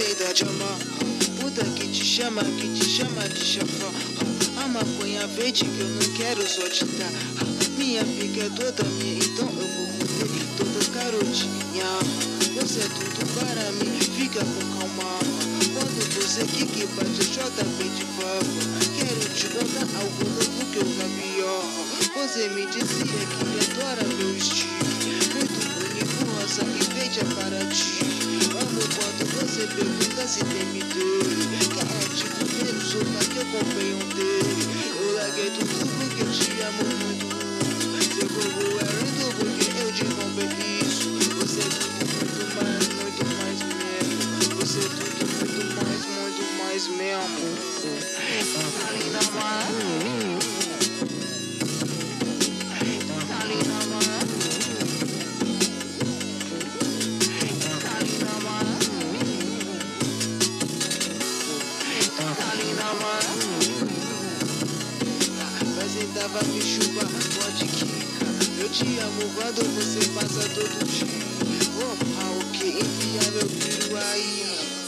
doida de amar. Puta que te chama de chafar. A maconha verde que eu não quero só te dar. Minha pica é toda minha, então eu vou comer toda carotinha. Você é tudo para mim, fica com calma. Quando você que bate a chota bem de papo. Quero te contar algo novo que eu sabia. Você me dizia que adora meu estilo. Muito bonito, rosa e verde é para ti. Amo quando você pergunta se tem me dele. Quer tipo menos sopa que eu comprei dele. Eu larguei tudo porque eu te amo muito. Seu corpo é lindo porque eu te comprei isso. Você é tudo muito mais mesmo. Você é tudo muito mais mesmo. Tá linda, mano. Tá linda, mano. Tá linda, mano. Tá linda, mano. Apresentava me chupa, pode quica. Eu te amo quando você passa todo dia. Oh, ah, o que envia meu filho aí.